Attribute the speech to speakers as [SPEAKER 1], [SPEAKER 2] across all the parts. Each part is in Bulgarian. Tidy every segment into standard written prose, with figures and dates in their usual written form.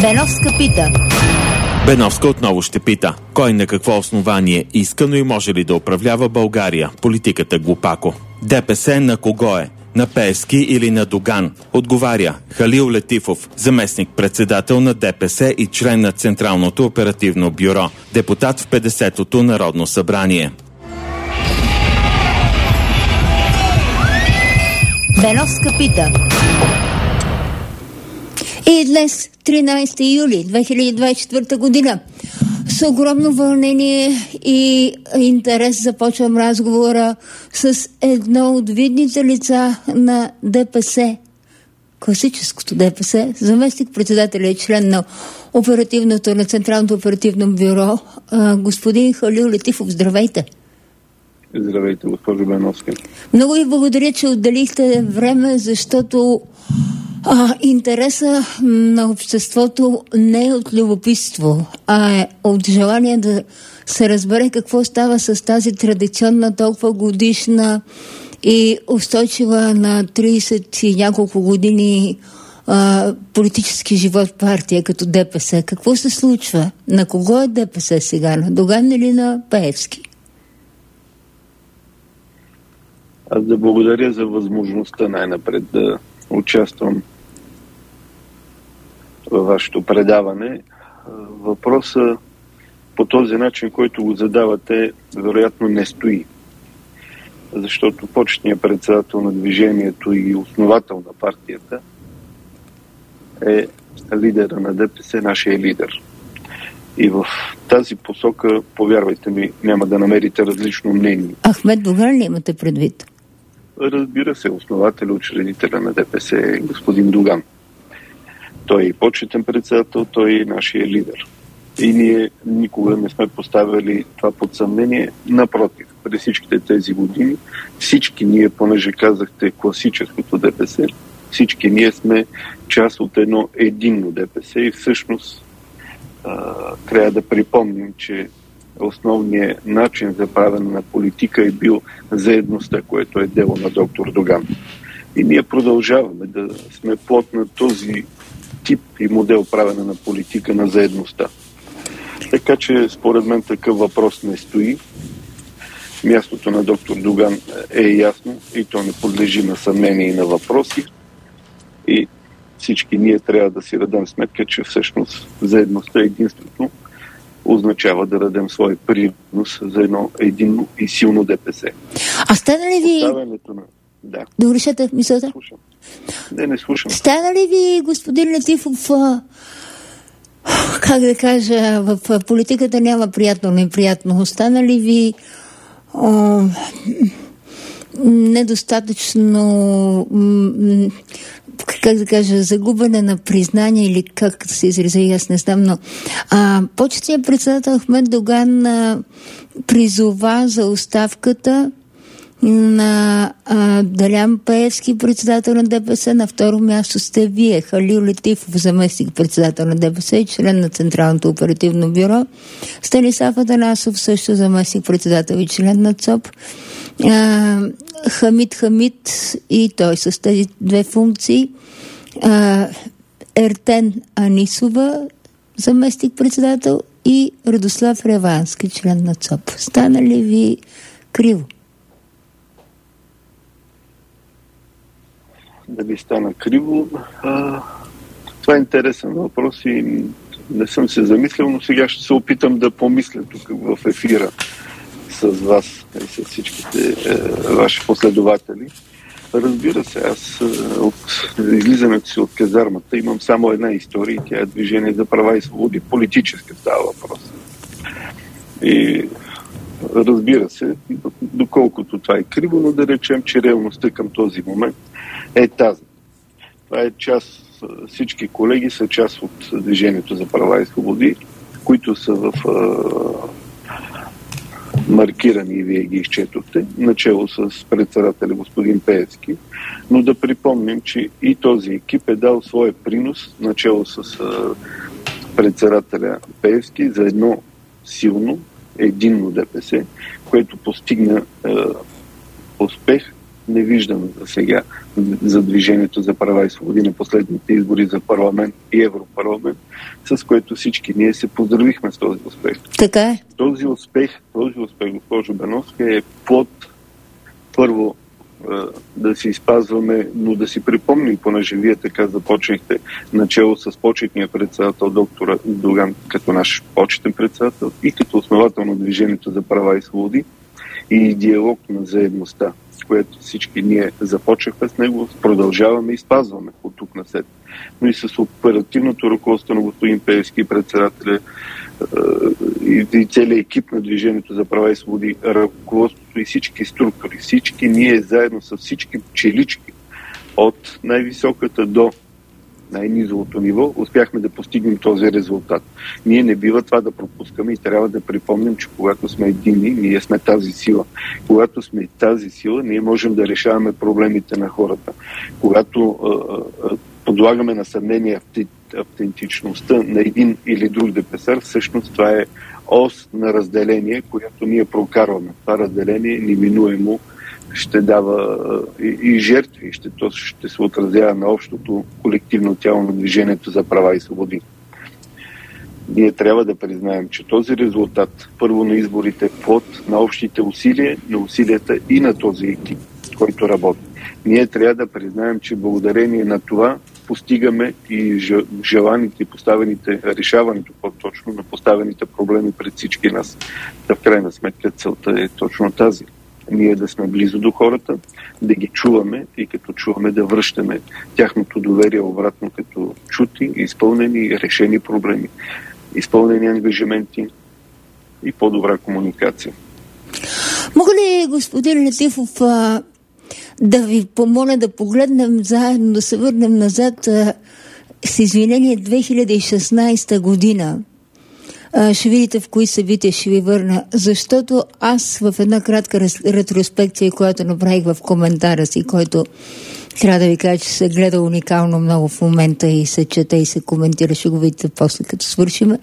[SPEAKER 1] Беновска пита.
[SPEAKER 2] Беновска отново ще пита. Кой на какво основание иска, но и може ли да управлява България? Политиката глупако. ДПС на кого е? На Пеевски или на Доган? Отговаря Халил Летифов, заместник-председател на ДПС и член на Централното оперативно бюро, депутат в 50-то Народно събрание.
[SPEAKER 1] Беновска пита. И днес, 13 юли 2024 година, с огромно вълнение и интерес започвам разговора с едно от видните лица на ДПС, класическото ДПС, заместник-председателя и член на на Централното оперативно бюро, господин Халил Летифов. Здравейте!
[SPEAKER 3] Здравейте, госпожо Беновска.
[SPEAKER 1] Много ви благодаря, че отделихте време, защото интереса на обществото не е от любопитство, а е от желание да се разбере какво става с тази традиционна, толкова годишна и устойчива на 30 и няколко години политически живот партия като ДПС. Какво се случва? На кого е ДПС сега? На Доган или на Пеевски?
[SPEAKER 3] Аз да благодаря за възможността най-напред да участвам във вашето предаване. Въпросът по този начин, който го задавате, вероятно не стои. Защото почетният председател на движението и основател на партията е лидера на ДПС, нашия лидер. И в тази посока, повярвайте ми, няма да намерите различно мнение.
[SPEAKER 1] Ахмед Доган ли имате предвид?
[SPEAKER 3] Разбира се, основател, учредителя на ДПС е господин Доган. Той е и почетен председател, той е и нашия лидер. И ние никога не сме поставили това под съмнение. Напротив, през всичките тези години, всички ние, понеже казахте класическото ДПС, всички ние сме част от едно единно ДПС и всъщност трябва да припомним, че основният начин за правене на политика е бил заедността, което е дело на доктор Доган. И ние продължаваме да сме плод на този тип и модел правене на политика на заедността. Така че според мен такъв въпрос не стои. Мястото на доктор Доган е ясно и то не подлежи на съмнение и на въпроси. И всички ние трябва да си дадем сметка, че всъщност заедността единството означава да дадем свой принос за едно единно и силно ДПС.
[SPEAKER 1] А стана ли ви...
[SPEAKER 3] Да.
[SPEAKER 1] Дорешете мисълта?
[SPEAKER 3] Слушам. Не слушам.
[SPEAKER 1] Стана ли ви, господин Летифов, как да кажа, в политиката няма приятно, неприятно. Стана ли ви недостатъчно, как да кажа, загубане на признание или как да се изразя, аз не знам, но почетният председател Ахмед Доган призова за оставката на Делян Пеевски, председател на ДПС. На второ място сте вие, Халил Летифов, заместник-председател на ДПС и член на Централното оперативно бюро. Станислав Атанасов, също заместник-председател и член на ЦОП. Хамид и той с тези две функции. Ертен Анисова, заместник-председател, и Радослав Ревански, член на ЦОП. Стана ли ви криво?
[SPEAKER 3] Дали стана криво? Това е интересен въпрос и не съм се замислял, но сега ще се опитам да помисля тук в ефира с вас и с всичките ваши последователи. Разбира се, аз от излизането си от казармата имам само една история и тя е Движение за права и свободи. Политическа става въпрос. И разбира се, доколкото това е криво, но да речем, че реалността към този момент е тази. Това е част, всички колеги са част от Движението за права и свободи, които са в маркирани и вие ги изчетохте, начало с председателя господин Пеевски, но да припомним, че и този екип е дал своя принос, начало с председателя Пеевски, за едно силно, единно ДПС, което постигна успех не виждам за сега за Движението за права и свободи на последните избори за парламент и Европарламент, с което всички ние се поздравихме с този успех.
[SPEAKER 1] Така е.
[SPEAKER 3] Този успех, госпожо Беновска, е плод първо да си спазваме, но да си припомним, понеже вие така започнахте начало с почетния председател доктор Доган като наш почетен председател и като основател на Движението за права и свободи и диалог на заедността, което всички ние започнахме с него, продължаваме и спазваме от тук на след. Но и с оперативното ръководство на господин Пеевски, председателя и целият екип на Движението за права и свободи, ръководството и всички структури, всички ние заедно с всички пчелички от най-високата до най-низовото ниво, успяхме да постигнем този резултат. Ние не бива това да пропускаме и трябва да припомним, че когато сме единни, ние сме тази сила. Когато сме тази сила, ние можем да решаваме проблемите на хората. Когато подлагаме на съмнение автентичността на един или друг депесар, всъщност това е ос на разделение, която ние прокарваме. Това разделение неминуемо ще дава и жертви, ще се отразява на общото колективно тяло на Движението за права и свободи. Ние трябва да признаем, че този резултат, първо на изборите, е плод на общите усилия, на усилията и на този екип, който работи. Ние трябва да признаем, че благодарение на това постигаме и желаните и поставените, решаването по-точно на поставените проблеми пред всички нас. Да в крайна сметка целта е точно тази. Ние да сме близо до хората, да ги чуваме и като чуваме да връщаме тяхното доверие обратно като чути, изпълнени, решени проблеми, изпълнени ангажименти и по-добра комуникация.
[SPEAKER 1] Мога ли, господин Летифов, да ви помоля да погледнем заедно, да се върнем назад с извинение 2016 година? Ще видите в кои събития ще ви върна, защото аз в една кратка ретроспекция, която направих в коментара си, който трябва да ви кажа, че се гледа уникално много в момента и се чете и се коментира, ще го видите после като свършим.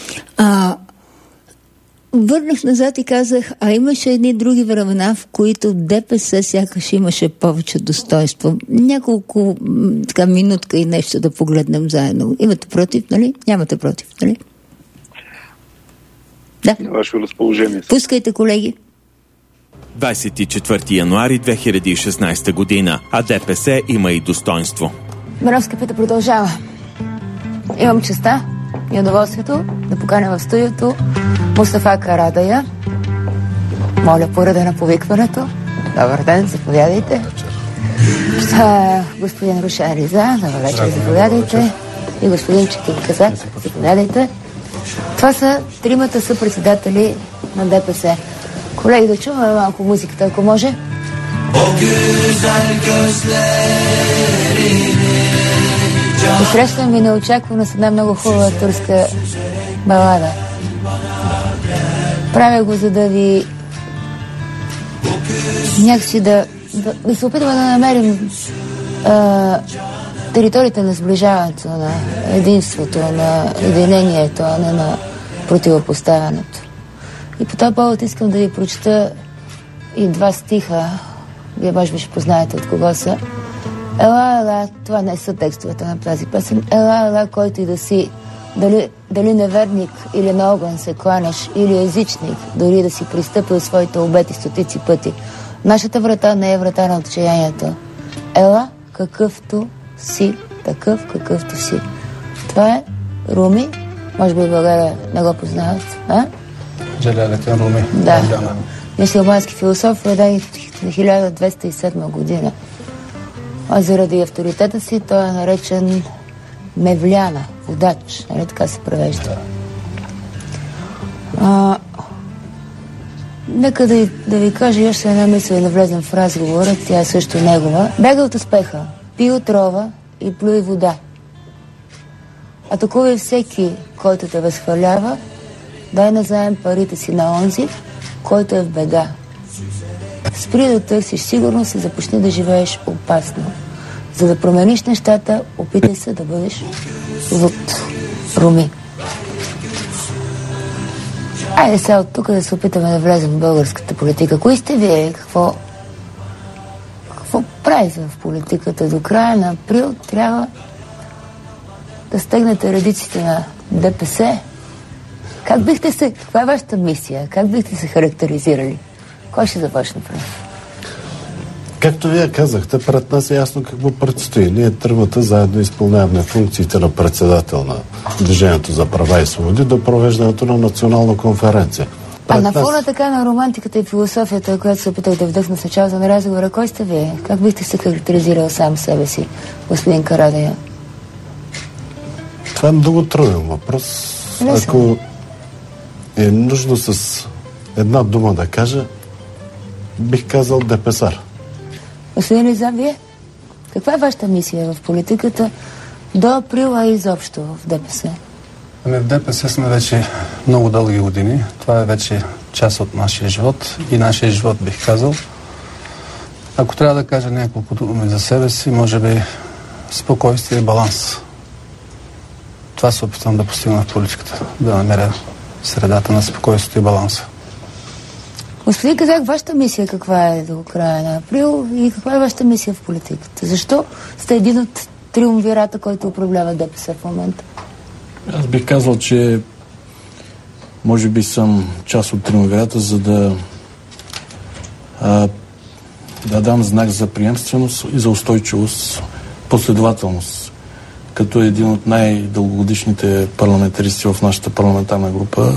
[SPEAKER 1] Върнах назад и казах, имаше едни други времена, в които ДПС сякаш имаше повече достоинство. Няколко минутка и нещо да погледнем заедно. Имате против, нали? Нямате против, нали? Да.
[SPEAKER 3] На ваше разположение.
[SPEAKER 1] Пускайте, колеги.
[SPEAKER 2] 24 януари 2016 година, а ДПС има и достоинство.
[SPEAKER 1] Беновска пита продължава. Имам честа и удоволствието да поканя в студиото Мустафа Карадайъ. Моля по реда на повикването. Добър ден, заповядайте. Господин Рушен Риза, добър вечер, заповядайте. И господин Четин Казак, заповядайте. Това са тримата съпредседатели на ДПС. Колеги, да чуваме малко музиката, ако може. Посрещам ви неочаквано с една много хубава турска балада. Правя го, за да ви някакси да се опитваме да намерим територията на сближаването, на единството, на единението, а не на противопоставянето. И по този повод искам да ви прочета и два стиха. Вие може би ще познаете от кого са. Ела, ела, това не са текстовете на тази песен. Ела, ела, който и да си, дали неверник или на огън се кланяш, или езичник, дори да си пристъпил своите обети стотици пъти. Нашата врата не е врата на отчаянието. Ела, какъвто си, такъв какъвто си. Това е Руми. Може би в България не го познават.
[SPEAKER 4] Джалалетин Руми.
[SPEAKER 1] Да. Мюсюлмански философ, роден в 1207 година. А заради авторитета си той е наречен Мевляна, водач. Нали така се превежда? Нека да ви кажа още една мисъл и да влезем в разговора. Тя е също негова. Бега от успеха, пи отрова и плюй вода. Атакувай всеки, който те възхвалява, дай назаем парите си на онзи, който е в беда. Спри да търсиш сигурност и започни да живееш опасно. За да промениш нещата, опитай се да бъдеш луд. Руми. Айде сега от тук да се опитаме да влезем в българската политика. Кои сте вие? прави в политиката до края на април, трябва да стегнете редиците на ДПС. Каква е вашата мисия? Как бихте се характеризирали? Кой ще започне през?
[SPEAKER 5] Както вие казахте, пред нас е ясно какво предстои. Ние тримата заедно изпълняваме функциите на председател на Движението за права и свободи до провеждането на национална конференция.
[SPEAKER 1] На фона така на романтиката и философията, която се опитах да вдъхна в началото на разговора, кой сте вие? Как бихте се характеризирал сам себе си, господин Карадайъ?
[SPEAKER 5] Това е много труден въпрос. Ако е нужно с една дума да кажа, бих казал депесар.
[SPEAKER 1] Господин Риза, вие? Каква е вашата мисия в политиката до април, а изобщо в ДПС?
[SPEAKER 4] В ДПС сме вече много дълги години. Това е вече част от нашия живот и нашия живот, бих казал. Ако трябва да кажа няколко думи за себе си, може би спокойствие и баланс. Това се опитвам да постигна в политиката. Да намеря средата на спокойствието и баланса.
[SPEAKER 1] Господин Казак, вашата мисия каква е до края на април и каква е вашата мисия в политиката? Защо сте един от триумвирата, който управлява ДПС в момента?
[SPEAKER 6] Аз бих казал, че може би съм част от триумвирата, за да дам знак за приемственост и за устойчивост, последователност. Като един от най-дългогодишните парламентаристи в нашата парламентарна група,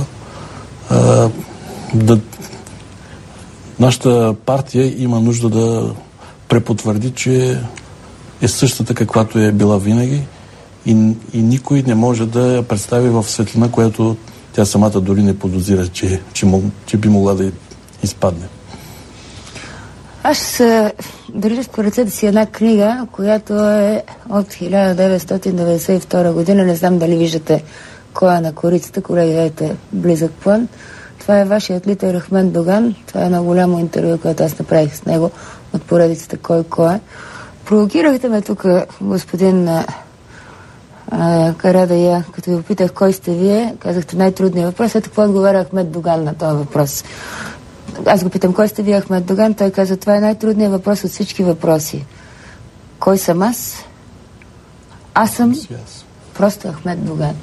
[SPEAKER 6] нашата партия има нужда да препотвърди, че е същата, каквато е била винаги и никой не може да я представи в светлина, която тя самата дори не подозира, че би могла да изпадне.
[SPEAKER 1] Аз държа в ръцете си една книга, която е от 1992 година. Не знам дали виждате кой е на корицата. Колеги, дайте близък план. Това е вашият лидер Ахмед Доган. Това е едно голямо интервю, което аз направих с него от поредицата Кой е. Провокирахте ме тук, господин Карадайъ, като ви опитах кой сте вие, казахте най-трудният въпрос. Ето какво отговаря Ахмед Доган на този въпрос. Аз го питам, кой сте вие, Ахмед Доган? Той каза, това е най-трудният въпрос от всички въпроси. Кой съм аз? Аз съм просто Ахмед Доган.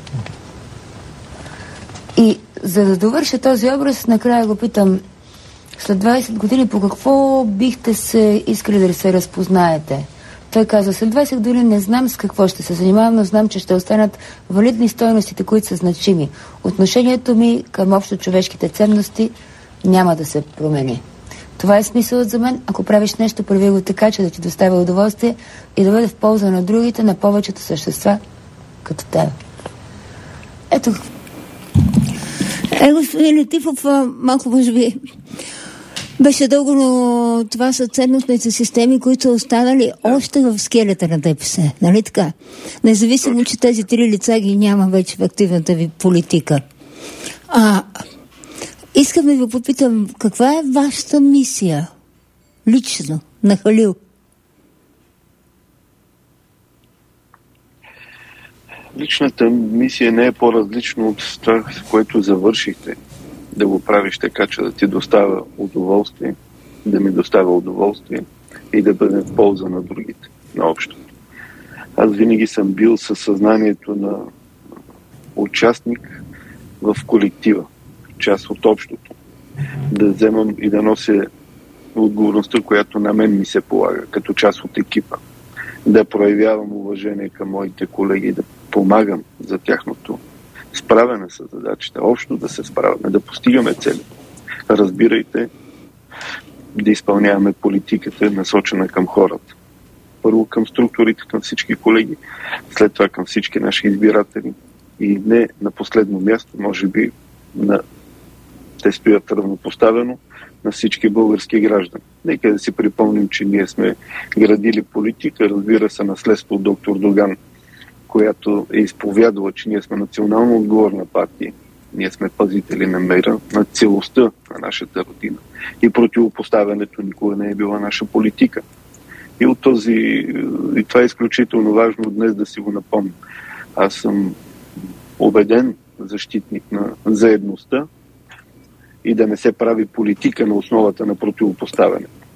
[SPEAKER 1] И за да довърша този образ, накрая го питам, след 20 години по какво бихте се искали да се разпознаете? Той казва, след 20 години не знам с какво ще се занимавам, но знам, че ще останат валидни стойностите, които са значими. Отношението ми към общо човешките ценности няма да се промени. Това е смисълът за мен. Ако правиш нещо, прави го така, че да ти доставя удоволствие и да бъде в полза на другите, на повечето същества като теб. Ето. Господин Летифов, малко може би беше дълго, но това са ценностните системи, които са останали още в скелета на ДПС. Нали така? Независимо, че тези три лица ги няма вече в активната ви политика. Искам да ви попитам, каква е вашата мисия лично на Халил?
[SPEAKER 3] Личната мисия не е по-различна от това, с което завършихте. Да го правиш така, че да ти доставя удоволствие, да ми доставя удоволствие и да бъде в полза на другите, на общото. Аз винаги съм бил със съзнанието на участник в колектива, част от общото. Да вземам и да нося отговорността, която на мен ми се полага, като част от екипа. Да проявявам уважение към моите колеги, да помагам за тяхното справяне с задачите, общо да се справяме, да постигаме цели. Разбирайте, да изпълняваме политиката, насочена към хората. Първо към структурите, към всички колеги, след това към всички наши избиратели и не на последно място, може би те стоят равнопоставено на всички български граждани. Нека да си припомним, че ние сме градили политика, разбира се, наследство от доктор Доган, която е изповядала, че ние сме национално отговорна партия. Ние сме пазители на мира, на целостта на нашата родина. И противопоставянето никога не е била наша политика. И това е изключително важно днес да си го напомня. Аз съм убеден защитник на заедността и да не се прави политика на основата на противопоставяне.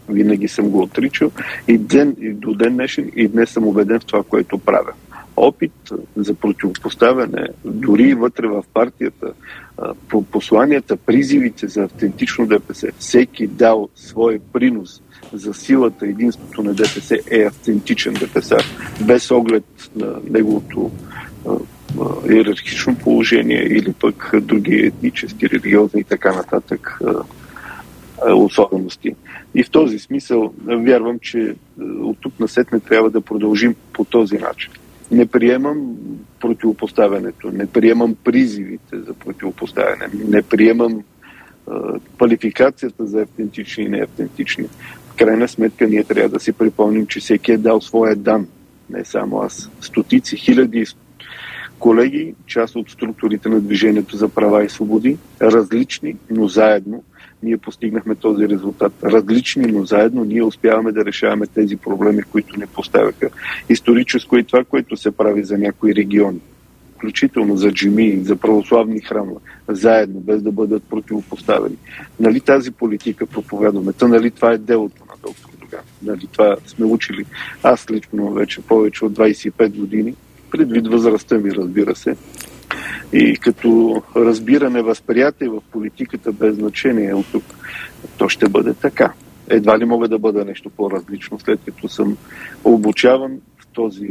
[SPEAKER 3] Винаги съм го отричал и до ден днешен и днес съм убеден в това, което правя. Опит за противопоставяне, дори и вътре в партията, по посланията, призивите за автентично ДПС, всеки дал своя принос за силата, единството на ДПС е автентичен ДПС, без оглед на неговото иерархично положение или пък други етнически, религиозни и така нататък особености. И в този смисъл вярвам, че от тук насетне трябва да продължим по този начин. Не приемам противопоставянето, не приемам призивите за противопоставяне, не приемам квалификацията за автентични и неавтентични. В крайна сметка ние трябва да си припомним, че всеки е дал своя дан. Не само аз. Стотици, хиляди колеги, част от структурите на Движението за права и свободи, различни, но заедно ние постигнахме този резултат. Различни, но заедно ние успяваме да решаваме тези проблеми, които ни поставяха историческо и това, което се прави за някои региони. Включително за джамии, за православни храмове, заедно, без да бъдат противопоставени. Нали тази политика проповядваме? Нали това е делото на доктор Доган? Нали това сме учили? Аз лично вече повече от 25 години, предвид възрастта ми, разбира се, и като разбиране, възприятие в политиката без значение от тук, то ще бъде така. Едва ли мога да бъда нещо по-различно, след като съм обучаван в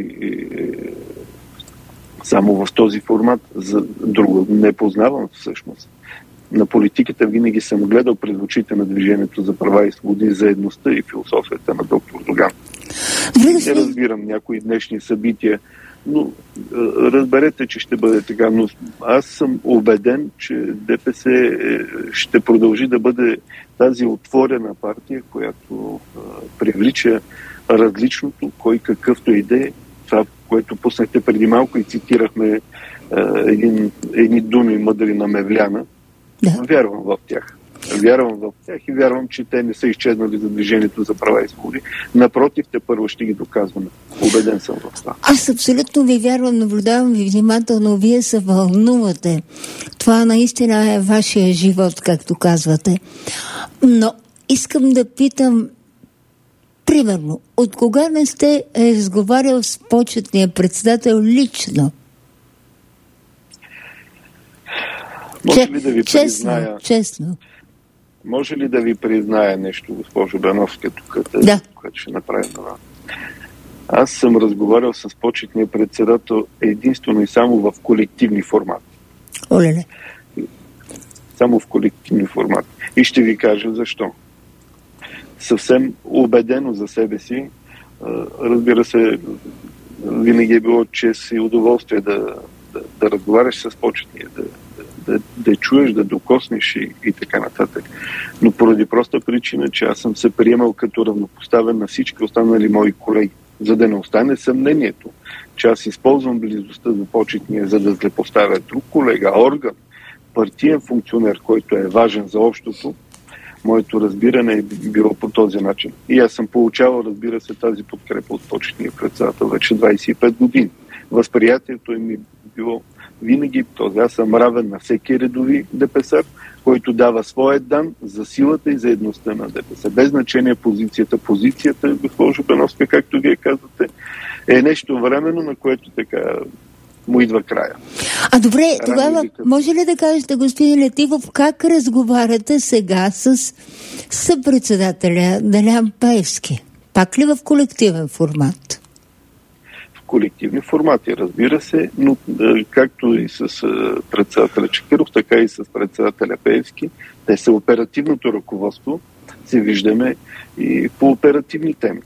[SPEAKER 3] само в този формат. За друго не познавам всъщност. На политиката винаги съм гледал пред очите на Движението за права и свободи, заедността и философията на доктор Доган. Не разбирам някои днешни събития, но разберете, че ще бъде така. Но аз съм убеден, че ДПС ще продължи да бъде тази отворена партия, която привлича различното, кой какъвто иде. Това, което пуснахте преди малко и цитирахме едни думи мъдри на Мевляна. Да. Вярвам в тях. Вярвам в тях и вярвам, че те не са изчезнали за Движението за права и свободи. Напротив, те първо ще ги доказваме. Убеден съм в това.
[SPEAKER 1] Аз абсолютно ви вярвам, наблюдавам ви внимателно. Вие се вълнувате. Това наистина е вашия живот, както казвате. Но искам да питам, примерно, от кога не сте разговарял с почетния председател лично?
[SPEAKER 3] Може ли да ви призная...
[SPEAKER 1] Честно.
[SPEAKER 3] Може ли да ви призная нещо, госпожо Бановска, тук, което ще направим това? Аз съм разговарял с почетния председател единствено и само в колективни формати.
[SPEAKER 1] Оле.
[SPEAKER 3] Само в колективни формати. И ще ви кажа защо. Съвсем убедено за себе си, разбира се, винаги е било чест и удоволствие да разговаряш с почетния, да чуеш, да докоснеш и така нататък. Но поради проста причина, че аз съм се приемал като равнопоставен на всички останали мои колеги, за да не остане съмнението, че аз използвам близостта до почетния, за да злепоставя друг колега, орган, партиен функционер, който е важен за общото. Моето разбиране е било по този начин. И аз съм получавал, разбира се, тази подкрепа от почетния председател вече 25 години. Възприятието ми било винаги този. Аз съм равен на всеки редови ДПС, който дава своя дан за силата и за едността на ДПС. Без значение позицията. Позицията, госпожо Бановска, както вие казвате, е нещо временно, на което така му идва края.
[SPEAKER 1] А добре, тогава може ли да кажете, господин Летифов, как разговаряте сега с съпредседателя Делян Пеевски? Пак ли в колективен формат?
[SPEAKER 3] В колективни формати, разбира се, но както и с председателя Чакъров, така и с председателя Пеевски, те са оперативното ръководство, се виждаме и по оперативни теми.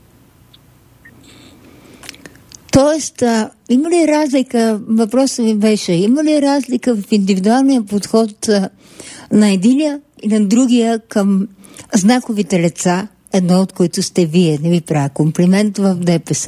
[SPEAKER 1] Тоест, има ли разлика, въпросът ми беше, има ли разлика в индивидуалния подход на единия и на другия към знаковите лица, едно от които сте вие, не ви правя комплимент, в ДПС?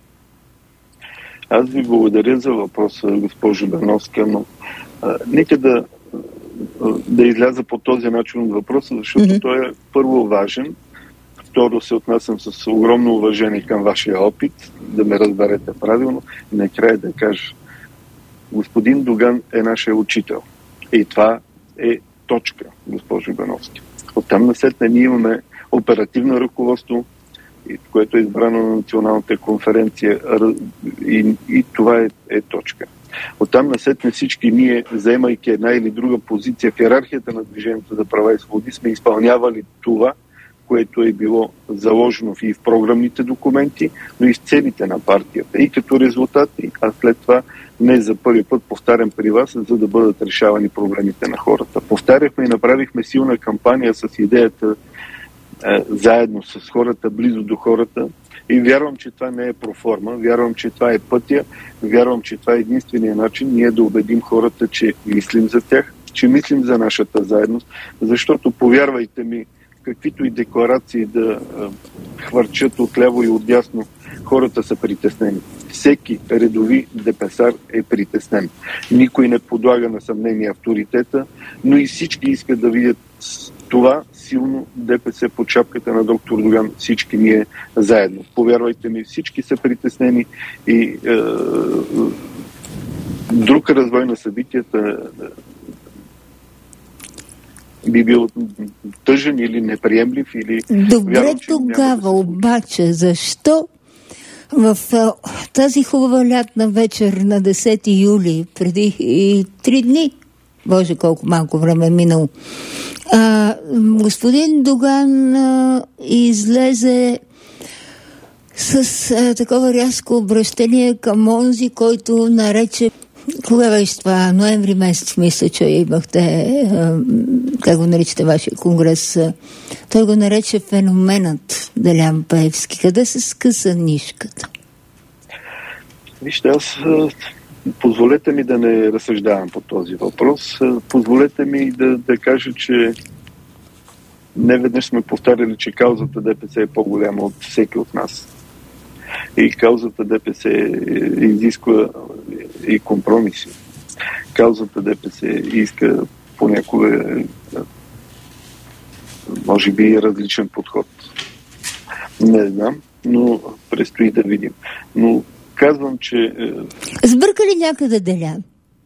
[SPEAKER 3] Аз ви благодаря за въпроса, госпожо Бановска, но нека да изляза по този начин от въпроса, защото той е първо важен. Второ, се отнасям с огромно уважение към вашия опит, да ме разберете правилно. И накрая да кажа, господин Доган е нашия учител. И това е точка, госпожо Бановски. Оттам насетне ние имаме оперативно ръководство, което е избрано на националната конференция, и това е точка. Оттам насетне всички ние, заемайки една или друга позиция в иерархията на Движението за права и свободи, сме изпълнявали това, което е било заложено и в програмните документи, но и с целите на партията. И като резултати, а след това не за първи път повтарям при вас, за да бъдат решавани проблемите на хората. Повтаряхме и направихме силна кампания с идеята заедно с хората, близо до хората. И вярвам, че това не е проформа, вярвам, че това е пътя, вярвам, че това е единствения начин ние да убедим хората, че мислим за тях, че мислим за нашата заедност, защото, повярвайте ми, каквито и декларации да хвърчат отляво и отдясно, хората са притеснени. Всеки редови депесар е притеснен. Никой не подлага на съмнение авторитета, но и всички искат да видят това силно ДПС под шапката на доктор Доган, всички ние заедно. Повярвайте ми, всички са притеснени и друг развой на събитията би бил тъжен или неприемлив. Или...
[SPEAKER 1] Добре,
[SPEAKER 3] вярвам,
[SPEAKER 1] тогава обаче защо в тази хубава лятна вечер на 10 юли, преди 3 дни, Боже, колко малко време е минало, господин Доган излезе с такова рязко обращение към онзи, който нарече, кога беше това, ноември месец, мисля, че имахте, как го наричате вашия конгрес, той го нарече феноменът Делян Пеевски. Къде се скъса нишката?
[SPEAKER 3] Вижте, аз позволете ми да не разсъждавам по този въпрос. Позволете ми да кажа, че не веднъж сме повтаряли, че каузата ДПС е по-голяма от всеки от нас. И каузата ДПС изисква и компромиси. Каузата ДПС иска понякога може би различен подход. Не знам, но предстои да видим. Но казвам, че...
[SPEAKER 1] Сбърка ли някъде Делян?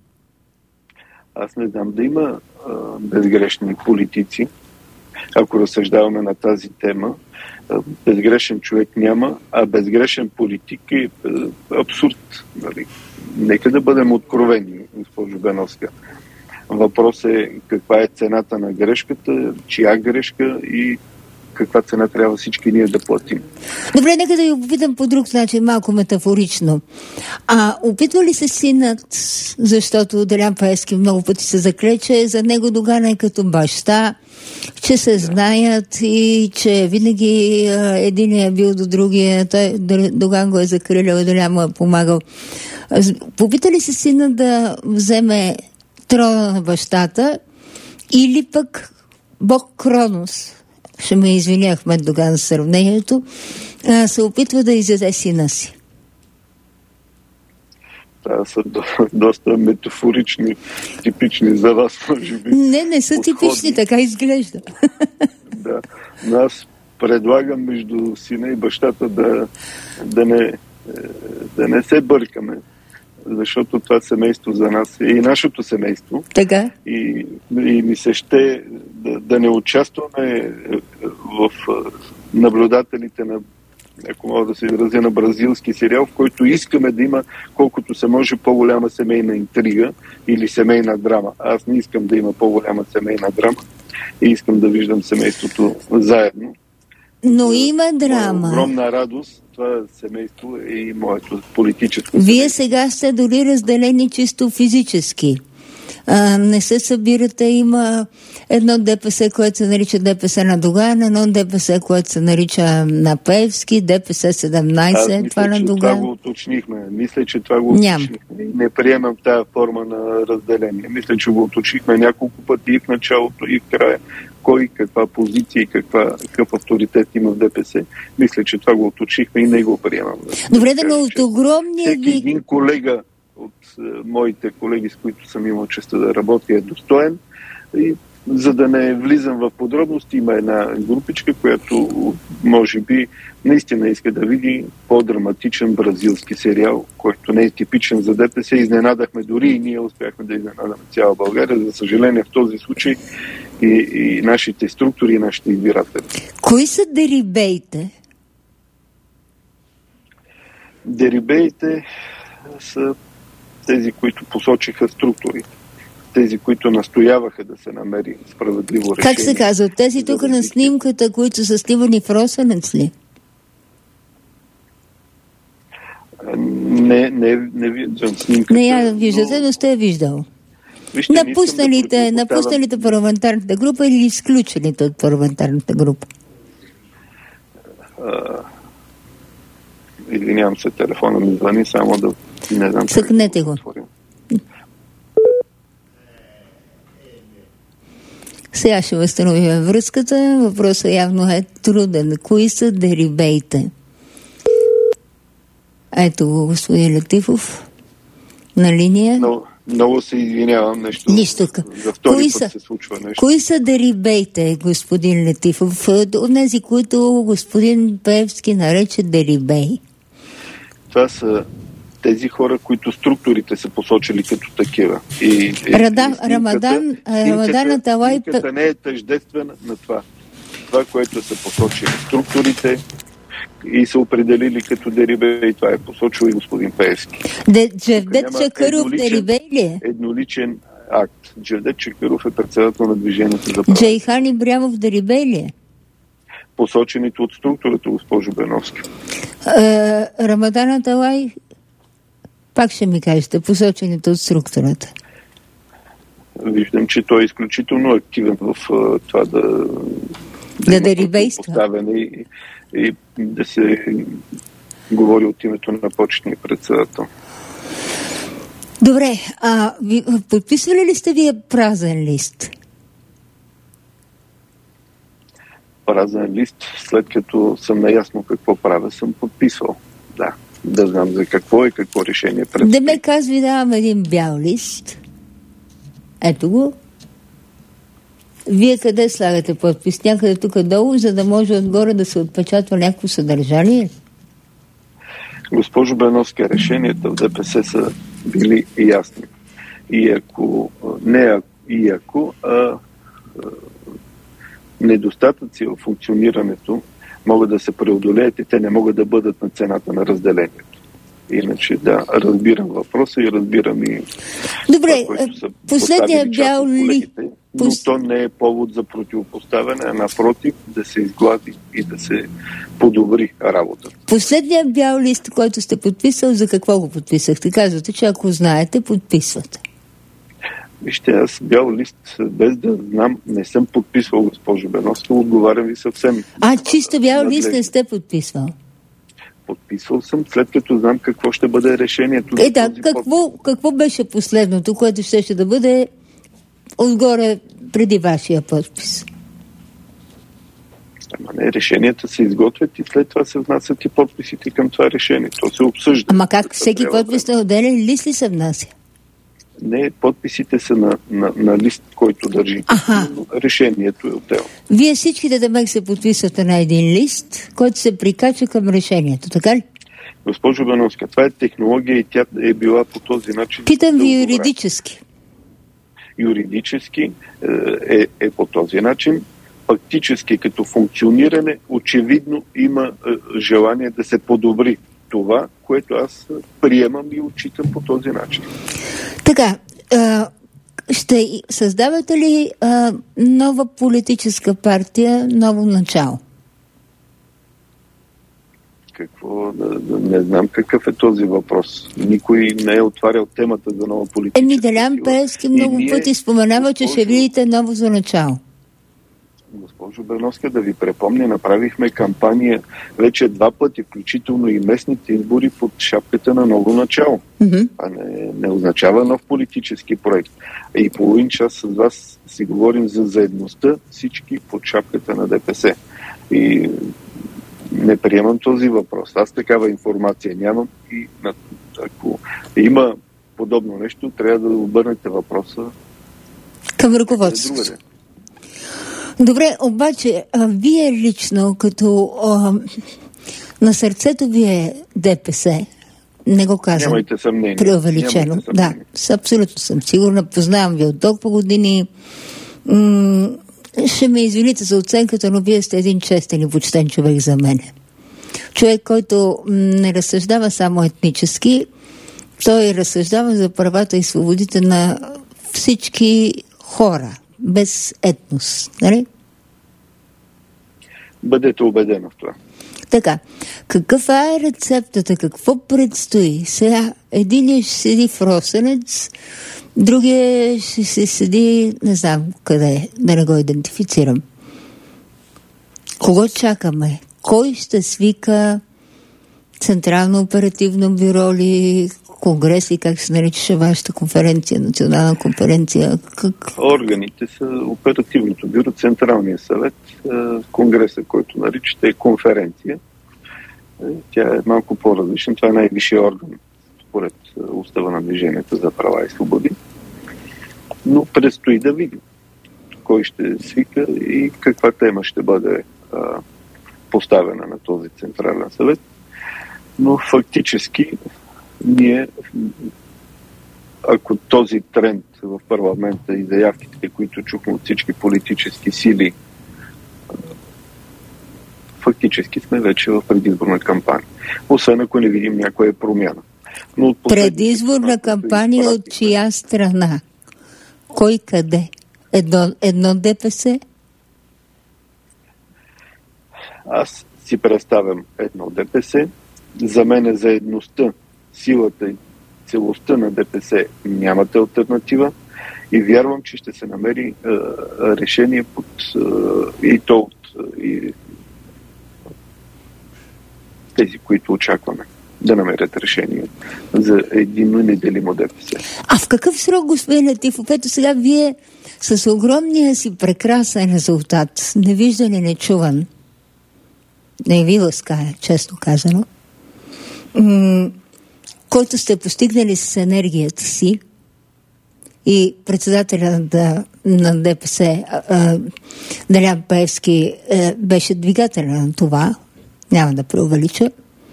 [SPEAKER 3] Аз не знам. Да има безгрешни политици, ако разсъждаваме на тази тема, безгрешен човек няма, а безгрешен политик е абсурд. Нали? Нека да бъдем откровени, госпожо Беновска. Въпрос е каква е цената на грешката, чия грешка и каква цена трябва всички ние да платим.
[SPEAKER 1] Добре, нека да ви попитам по друг начин, малко метафорично. Опитва ли се синът, защото Делян Пеевски много пъти се заклече, за него Доган е като баща, че се знаят и че винаги единия е бил до другия, Доган го е закрилял, Делян му е помагал. Попита ли се сина да вземе трона на бащата или пък Бог Кронос, ще ме извиня Ахмед Доган за сравнението, се опитва да изяде сина си?
[SPEAKER 3] Това са доста метафорични, типични за вас, може би. Не
[SPEAKER 1] са подходни. Типични, така изглежда.
[SPEAKER 3] Да, но аз предлагам между сина и бащата да не се бъркаме, защото това семейство за нас е и нашето семейство.
[SPEAKER 1] Така.
[SPEAKER 3] И ми се ще да не участваме в наблюдателите на, ако мога да се изразя, на бразилски сериал, в който искаме да има колкото се може по-голяма семейна интрига или семейна драма. Аз не искам да има по-голяма семейна драма и искам да виждам семейството заедно.
[SPEAKER 1] Но има драма.
[SPEAKER 3] Огромна радост. Това семейство е и моето политическо.
[SPEAKER 1] Вие сега сте дори разделени чисто физически. Не се събирате, има едно ДПС, което се нарича ДПС на Доган, едно ДПС, което се нарича на Пеевски, ДПС 17, това на Доган.
[SPEAKER 3] Това го уточнихме. Мисля, че това го уточнихме. Не приемам тая форма на разделение. Мисля, че го уточнихме няколко пъти и в началото, и в края. Кой, каква позиция и какъв авторитет има в ДПС. Мисля, че това го уточнихме и не го приемам.
[SPEAKER 1] Добре, да, но от огромния ви...
[SPEAKER 3] Всеки един колега от моите колеги, с които съм имал честа да работя, е достоен. И за да не влизам в подробности, има една групичка, която може би наистина иска да види по-драматичен бразилски сериал, който не е типичен за ДПС. Изненадахме, дори и ние успяхме да изненадаме цяла България. За съжаление, в този случай и нашите структури и нашите избиратели.
[SPEAKER 1] Кои са дерибеите?
[SPEAKER 3] Дерибеите са тези, които посочиха структурите. Тези, които настояваха да се намери справедливо решение.
[SPEAKER 1] Как се казва? Тези тук на снимката, които са снимани в Росенец ли?
[SPEAKER 3] Не виждам снимката.
[SPEAKER 1] Не я виждате, но сте я виждал.
[SPEAKER 3] Вижте,
[SPEAKER 1] напусналите парламентарната група или изключените от парламентарната група?
[SPEAKER 3] Извинявам се, телефона ми звъни, само да не знам.
[SPEAKER 1] Съкнете го. Сега ще възстановим връзката. Въпросът явно е труден. Кои са дерибеите? Ето го, господин Летифов. На линия.
[SPEAKER 3] Много се извинявам.
[SPEAKER 1] Нищо.
[SPEAKER 3] За втори път се случва нещо.
[SPEAKER 1] Кои са дерибеите, господин Летифов? От тези, които господин Пеевски нарече дерибеи.
[SPEAKER 3] Това са тези хора, които структурите са посочили като такива.
[SPEAKER 1] Рамадан Аталай...
[SPEAKER 3] Снимката не е тъждествена на това. Това, което са посочили структурите и са определили като дерибей, и това е посочил и господин Пеевски.
[SPEAKER 1] Джевдет Чакъров дерибей ли е?
[SPEAKER 3] Едноличен акт. Джевдет Чакъров е председател на Движението за права.
[SPEAKER 1] Джейхан Ибрямов дерибей ли е?
[SPEAKER 3] Посочените от структурата, госпожо Беновски.
[SPEAKER 1] Рамадан Аталай, пак ще ми кажете, посочените от структурата.
[SPEAKER 3] Виждам, че той е изключително активен в това да
[SPEAKER 1] дерибейства.
[SPEAKER 3] И да се говори от името на почетния председател.
[SPEAKER 1] Добре, подписвали ли сте вие празен лист?
[SPEAKER 3] Празен лист, след като съм наясно какво правя, съм подписвал. Да знам за какво и какво решение предстои.
[SPEAKER 1] Демек, аз ви давам един бял лист. Ето го. Вие къде слагате подпис? Някъде тук долу, за да може отгоре да се отпечатва някакво съдържание?
[SPEAKER 3] Госпожо Беновска, решенията в ДПС са били ясни. Ако недостатъци в функционирането могат да се преодолеят и те не могат да бъдат на цената на разделението. Иначе, разбирам въпроса и разбирам и...
[SPEAKER 1] Добре, последния бял лист...
[SPEAKER 3] Но то не е повод за противопоставяне, а напротив да се изглади и да се подобри работата.
[SPEAKER 1] Последния бял лист, който сте подписал, за какво го подписахте? Казвате, че ако знаете, подписвате.
[SPEAKER 3] Вижте, аз бял лист, без да знам, не съм подписвал, госпожо Беновска, отговарям ви съвсем.
[SPEAKER 1] Чисто бял лист не сте подписвал?
[SPEAKER 3] Подписвал съм, след като знам какво ще бъде решението.
[SPEAKER 1] Какво беше последното, което ще да бъде отгоре преди вашия подпис?
[SPEAKER 3] Решенията се изготвят и след това се внасят и подписите към това решение. То се обсъжда.
[SPEAKER 1] Ама как всеки подпис на отделен лист ли се внася?
[SPEAKER 3] Не, подписите са на лист, който държи. Решението е отделно.
[SPEAKER 1] Вие всичките демек се подписвате на един лист, който се прикача към решението, така ли?
[SPEAKER 3] Госпожо Беновска, това е технология и тя е била по този начин.
[SPEAKER 1] Питам ви юридически.
[SPEAKER 3] Юридически е по този начин. Фактически като функциониране очевидно има желание да се подобри това, което аз приемам и отчитам по този начин.
[SPEAKER 1] Така, ще създавате ли нова политическа партия, ново начало?
[SPEAKER 3] Не знам какъв е този въпрос. Никой не е отварял темата за нова политическа партия.
[SPEAKER 1] Делян Пеевски много пъти споменава, че ще видите ново за начало.
[SPEAKER 3] Госпожо Беновска, да ви припомня, направихме кампания вече 2 пъти, включително и местните избори под шапката на ново начало. Това не означава нов политически проект. И половин час с вас си говорим за заедността, всички под шапката на ДПС. И не приемам този въпрос. Аз такава информация нямам и ако има подобно нещо, трябва да обърнете въпроса
[SPEAKER 1] към ръководството. Добре, обаче, вие лично, като на сърцето ви е ДПС, не го казвам.
[SPEAKER 3] Нямайте съмнение.
[SPEAKER 1] Преувеличено. Да, абсолютно съм сигурна. Познавам ви от толкова години. ще ме извините за оценката, но вие сте един честен и почтен човек за мене. Човек, който не разсъждава само етнически, той разсъждава за правата и свободите на всички хора, без етнос, нали?
[SPEAKER 3] Бъдете убедена в това.
[SPEAKER 1] Така, каква е рецептата, какво предстои? Сега един ще седи в Росенец, другия ще се седи, не знам къде, да не го идентифицирам. Кого чакаме? Кой ще свика Централно оперативно бюро ли, конгрес ли, как се наричаше вашата конференция, национална конференция?
[SPEAKER 3] Органите са оперативното бюро, Централния съвет, конгреса, който наричате е конференция. Тя е малко по-различна. Това е най-висшия орган според устава на Движението за права и свободи. Но предстои да видим кой ще свика и каква тема ще бъде поставена на този Централен съвет. Но фактически ние, ако този тренд в парламента и заявките, които чухме от всички политически сили, фактически сме вече в предизборна кампания. Освен ако не видим някоя промяна. Но
[SPEAKER 1] предизборна кампания от чия страна? Кой къде? Едно ДПС?
[SPEAKER 3] Аз си представям едно ДПС. За мен за едността, силата и целостта на ДПС нямате алтернатива и вярвам, че ще се намери решение и то от тези, които очакваме да намерят решение за единно и неделимо ДПС.
[SPEAKER 1] А в какъв срок, господин Летифов? Ето сега вие с огромния си прекрасен резултат, невиждан и нечуван, не ви лаская, честно казано, който сте постигнали с енергията си и председателя на ДПС Делян Пеевски беше двигателя на това, няма да преувелича.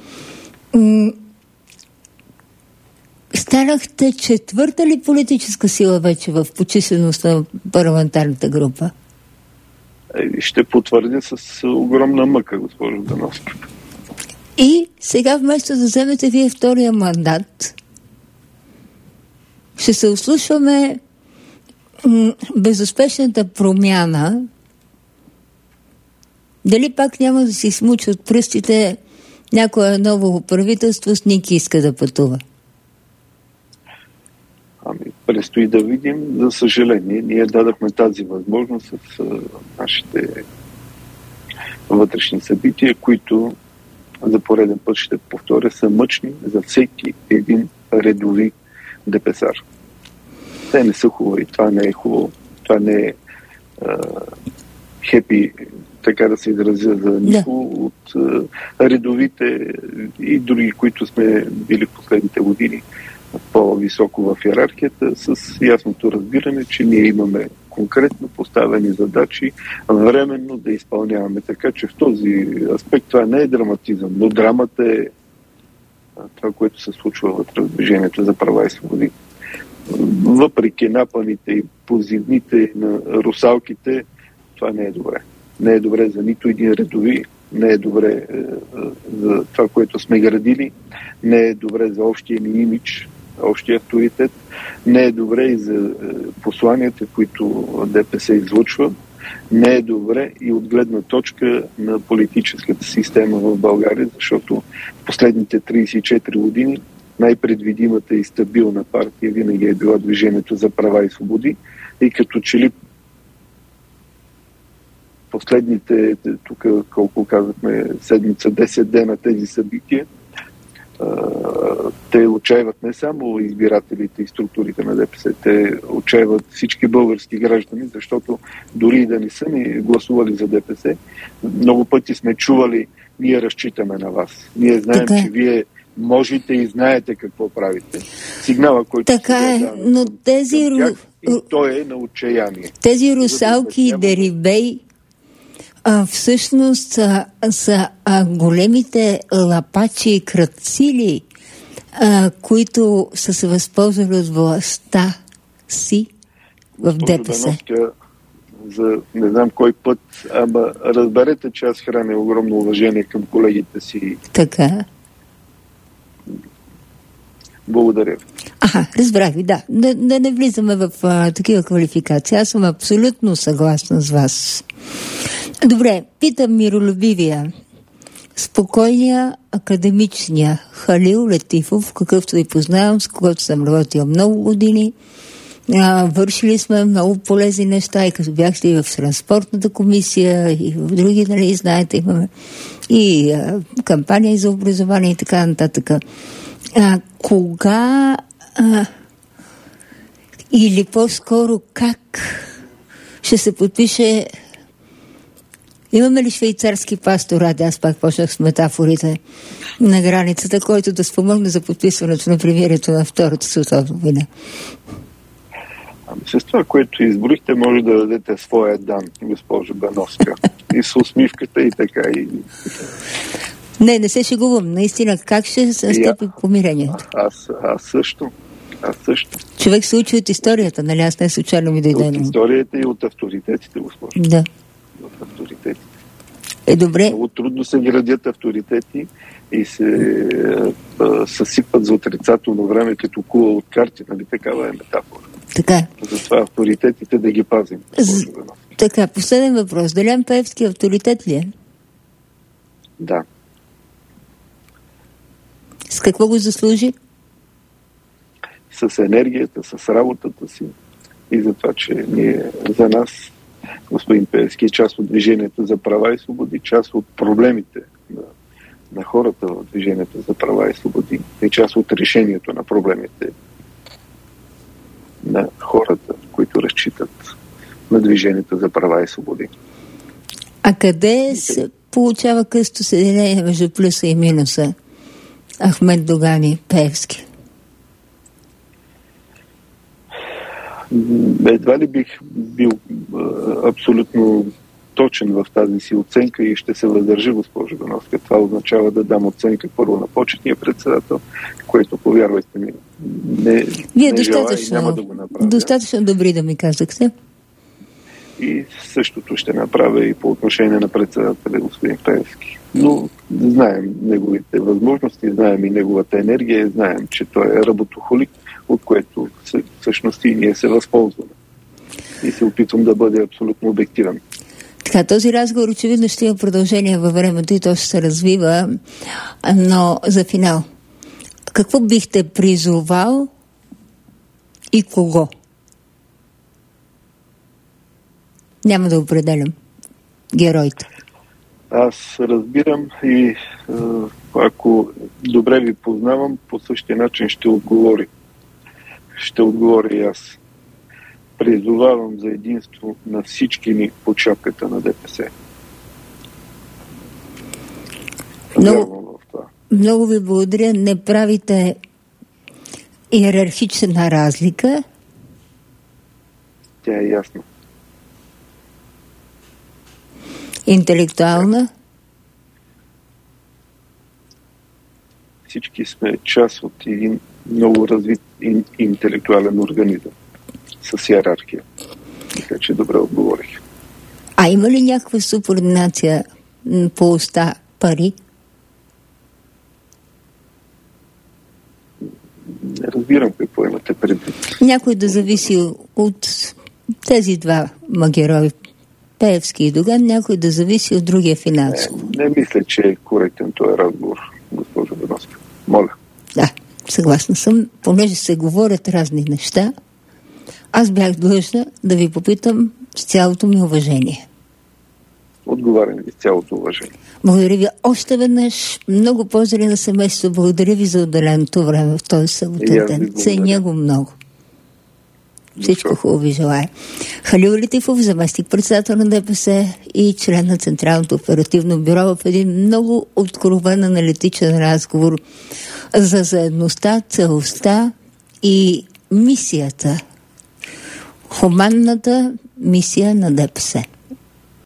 [SPEAKER 1] Станахте четвърта ли политическа сила вече в почислеността на парламентарната група?
[SPEAKER 3] Ще потвърдя с огромна мъка, госпожо Дановска.
[SPEAKER 1] И сега вместо да вземете вие втория мандат, ще се услушваме безуспешната промяна. Дали пак няма да си смучи от пръстите някое ново правителство с Ники иска да пътува?
[SPEAKER 3] Предстои да видим. За съжаление, ние дадахме тази възможност с нашите вътрешни събития, които за пореден път ще повторя, са мъчни за всеки един редови депесар. Те не са хубави, това не е хубаво, това не е хепи, така да се изразя за никого от редовите и други, които сме били в последните години по-високо в иерархията, с ясното разбиране, че ние имаме конкретно поставени задачи, временно да изпълняваме. Така че в този аспект това не е драматизъм, но драмата е това, което се случва вътре в Движението за права и свободи. Въпреки напаните и позивните на русалките, това не е добре. Не е добре за нито един редови, не е добре за това, което сме градили, не е добре за общия ни имидж, общия авторитет, не е добре и за посланията, които ДПС излъчва, не е добре и от гледна точка на политическата система в България, защото в последните 34 години най-предвидимата и стабилна партия винаги е била Движението за права и свободи и като че ли последните, тук колко казахме, седмица, 10 дена тези събития, те отчаиват не само избирателите и структурите на ДПС, те отчаиват всички български граждани, защото дори и да не са ни гласували за ДПС, много пъти сме чували, ние разчитаме на вас. Ние знаем, че вие можете и знаете какво правите. Сигнала, който
[SPEAKER 1] така е, но тези
[SPEAKER 3] и той е на отчаяние.
[SPEAKER 1] Тези русалки и дерибей всъщност са големите лапачи и крадцили, които са се възползвали от властта си в ДПС.
[SPEAKER 3] за не знам кой път, ама разберете, че аз храня огромно уважение към колегите си.
[SPEAKER 1] Така.
[SPEAKER 3] Благодаря ви.
[SPEAKER 1] Разбрах ви, да. Да не влизаме в такива квалификации. Аз съм абсолютно съгласна с вас. Добре, питам миролюбивия, спокойния, академичния Халил Летифов, какъвто ви познавам, с когото съм работила много години. Вършили сме много полезни неща, и като бяхте и в транспортната комисия, и в други, нали, знаете, имаме и кампания за образование и така нататък. Кога или по-скоро как ще се подпише, имаме ли швейцарски пастор, аз пак почнах с метафорите, на границата, който да спомогне за подписването на примирието на Втората световна война?
[SPEAKER 3] С това, което изборихте, може да дадете своя дан, госпожо Бановска. И с усмивката и така.
[SPEAKER 1] Не се шегувам. Наистина, как ще се настъпи помирението?
[SPEAKER 3] Аз също.
[SPEAKER 1] Човек се учи от историята, нали? Аз не случайно ми дойде.
[SPEAKER 3] От историята и от авторитетите, госпожо.
[SPEAKER 1] Да.
[SPEAKER 3] От авторитетите.
[SPEAKER 1] Добре.
[SPEAKER 3] Много трудно се градят авторитети и се съсипат за отрицателно време като кула от карти, нали? Такава е метафора.
[SPEAKER 1] Така.
[SPEAKER 3] Затова авторитетите да ги пазим.
[SPEAKER 1] Така, последен въпрос. Делян Пеевски авторитет ли е?
[SPEAKER 3] Да.
[SPEAKER 1] С какво го заслужи?
[SPEAKER 3] С енергията, с работата си и за това, че за нас, господин Пеевски, е част от Движението за права и свободи, част от проблемите на хората в Движението за права и свободи и част от решението на проблемите на хората, които разчитат на Движението за права и свободи.
[SPEAKER 1] А къде се получава късто съединение между плюса и минуса? Ахмед Доган и Пеевски.
[SPEAKER 3] Едва ли бих бил абсолютно точен в тази си оценка и ще се въздържа, госпожо Бановска. Това означава да дам оценка първо на почетния председател, което, повярвайте ми,
[SPEAKER 1] Вие
[SPEAKER 3] няма да го направя.
[SPEAKER 1] Достатъчно добри да ми казахте.
[SPEAKER 3] И същото ще направя и по отношение на председателя господин Пеевски. Но знаем неговите възможности, знаем и неговата енергия, знаем, че той е работохолик, от което всъщност и ние се възползваме. И се опитвам да бъде абсолютно обективен.
[SPEAKER 1] Така, този разговор очевидно ще има продължение във времето и то ще се развива, но за финал. Какво бихте призовал и кого? Няма да определям героите.
[SPEAKER 3] Аз разбирам и ако добре ви познавам, по същия начин ще отговоря. Ще отговоря и аз. Призовавам за единство на всички ни по шапката на ДПС.
[SPEAKER 1] Много ви благодаря. Не правите иерархична разлика.
[SPEAKER 3] Тя е ясна.
[SPEAKER 1] Интелектуална?
[SPEAKER 3] Всички сме част от един много развит интелектуален организъм с иерархия. Така че добре отговорих.
[SPEAKER 1] А има ли някаква субординация по уста пари?
[SPEAKER 3] Не разбирам какво имате предвид.
[SPEAKER 1] Някой да зависи от тези два герои, Пеевски и Доган, някой да зависи от другия финансово.
[SPEAKER 3] Не мисля, че е коректен този разговор, госпожо Бановска. Моля.
[SPEAKER 1] Да, съгласна съм. Понеже се говорят разни неща, аз бях длъжна да ви попитам с цялото ми уважение.
[SPEAKER 3] Отговарям ви с цялото уважение.
[SPEAKER 1] Благодаря ви още веднъж. Много поздрави на семейството. Благодаря ви за отделеното време в този съботен ден. Ценя го много. Всичко хубаво ви желая. Халил Летифов, заместник-председател на ДПС и член на Централното оперативно бюро, в един много откровен аналитичен разговор за заедността, целостта и мисията, хуманната мисия на ДПС.